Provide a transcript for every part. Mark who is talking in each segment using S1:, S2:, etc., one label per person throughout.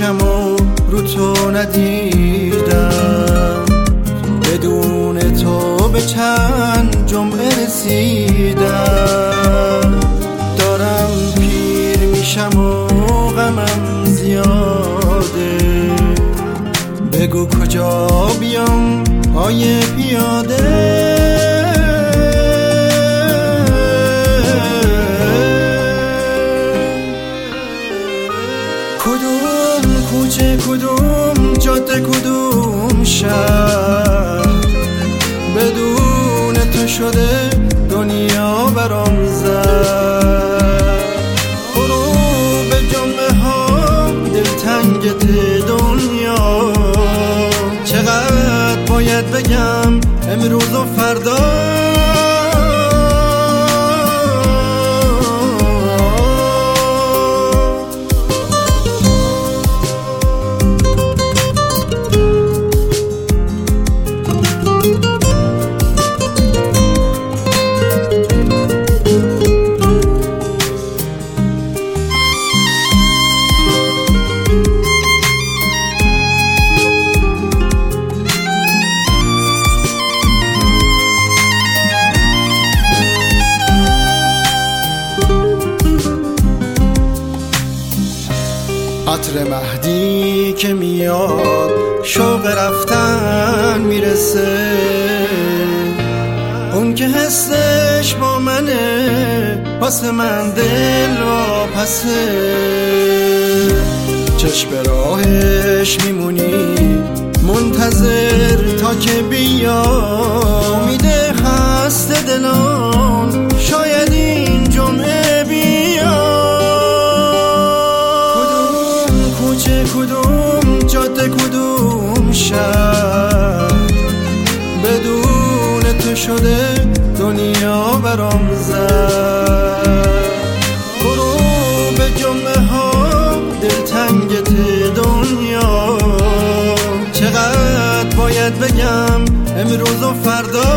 S1: میشم و رو تو ندیدم، بدون تو به چند جمعه رسیدم. دارم پیر میشم و غمم زیاده، بگو کجا بیام پای پیاده. کدوم کوچه کدوم جاده کدوم شهر، بدون تو شده دنیا برام زد. برو به جمعه ها دلتنگت دنیا، چقدر باید بگم امروز و فردا. عطر مهدی که میاد شوق رفتن میرسه، اون که حسش با منه واسه من دل را پسه. چشم به راهش میمونی منتظر تا که بیا، میده خسته دلان شاید این جمعه بیا. کدوم جاده کدوم شهر، بدون تو شده دنیا برام زد. برو به جمعه ها دلتنگت دنیا، چقدر باید بگم امروز و فردا.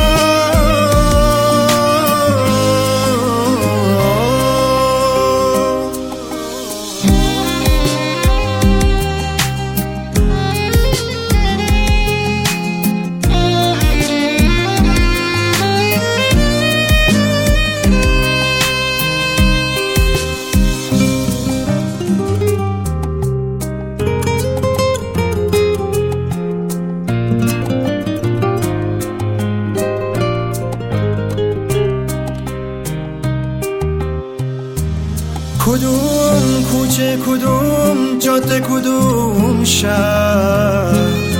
S1: کدوم کوچه کدوم جاده کدوم شهر،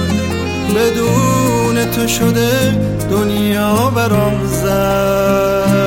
S1: بدون تو شده دنیا برام زد.